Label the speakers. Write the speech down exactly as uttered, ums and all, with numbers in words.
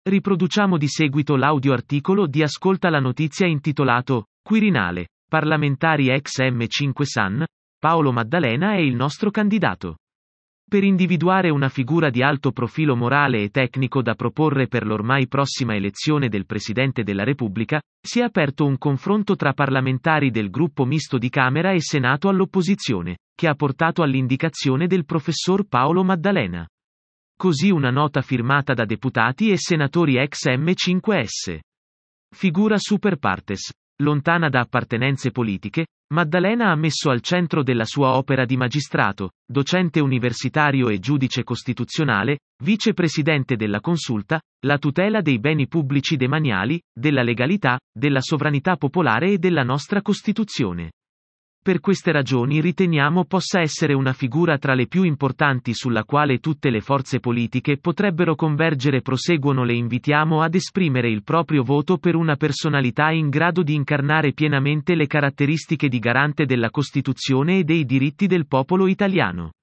Speaker 1: Riproduciamo di seguito l'audioarticolo di Ascolta la notizia intitolato Quirinale, parlamentari ex M cinque S A N, Paolo Maddalena è il nostro candidato. Per individuare una figura di alto profilo morale e tecnico da proporre per l'ormai prossima elezione del Presidente della Repubblica, si è aperto un confronto tra parlamentari del gruppo misto di Camera e Senato all'opposizione, che ha portato all'indicazione del professor Paolo Maddalena. Così una nota firmata da deputati e senatori ex M cinque S. Figura super partes. Lontana da appartenenze politiche, Maddalena ha messo al centro della sua opera di magistrato, docente universitario e giudice costituzionale, vicepresidente della Consulta, la tutela dei beni pubblici demaniali, della legalità, della sovranità popolare e della nostra Costituzione. Per queste ragioni riteniamo possa essere una figura tra le più importanti sulla quale tutte le forze politiche potrebbero convergere. Proseguono le invitiamo ad esprimere il proprio voto per una personalità in grado di incarnare pienamente le caratteristiche di garante della Costituzione e dei diritti del popolo italiano.